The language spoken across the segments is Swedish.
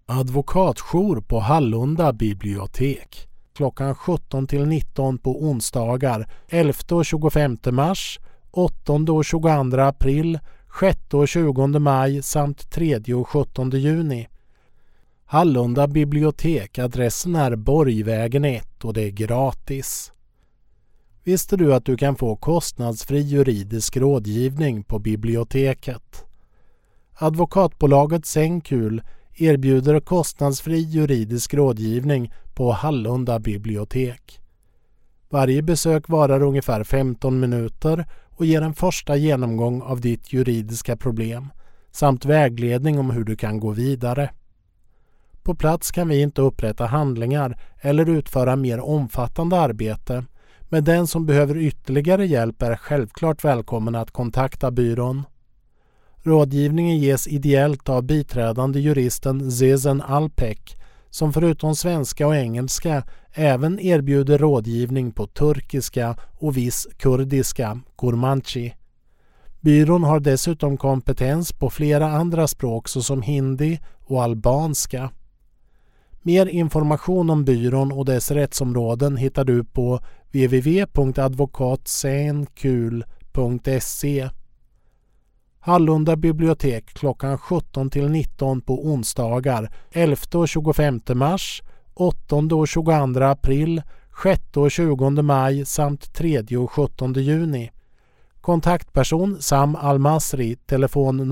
Advokatjour på Hallunda bibliotek. Klockan 17 till 19 på onsdagar 11 och 25 mars, 8 och 22 april, 6 och 20 maj samt 3 och 17 juni. Hallunda bibliotek, adressen är Borgvägen 1 och det är gratis. Visste du att du kan få kostnadsfri juridisk rådgivning på biblioteket? Advokatbolaget Senkul erbjuder kostnadsfri juridisk rådgivning på Hallunda bibliotek. Varje besök varar ungefär 15 minuter och ger en första genomgång av ditt juridiska problem samt vägledning om hur du kan gå vidare. På plats kan vi inte upprätta handlingar eller utföra mer omfattande arbete, men den som behöver ytterligare hjälp är självklart välkommen att kontakta byrån. Rådgivningen ges ideellt av biträdande juristen Zezen Alpek, som förutom svenska och engelska även erbjuder rådgivning på turkiska och viss kurdiska, Kurmanchi. Byrån har dessutom kompetens på flera andra språk såsom hindi och albanska. Mer information om byrån och dess rättsområden hittar du på www.advokatsenkul.se. Hallunda bibliotek klockan 17 till 19 på onsdagar 11 och 25 mars, 8 och 22 april, 6 och 20 maj samt 3 och 17 juni. Kontaktperson Sam Almasri, telefon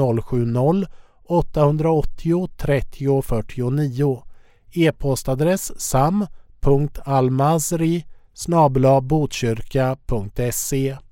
070-880 30 49. E-postadress sam.almasri@botkyrka.se.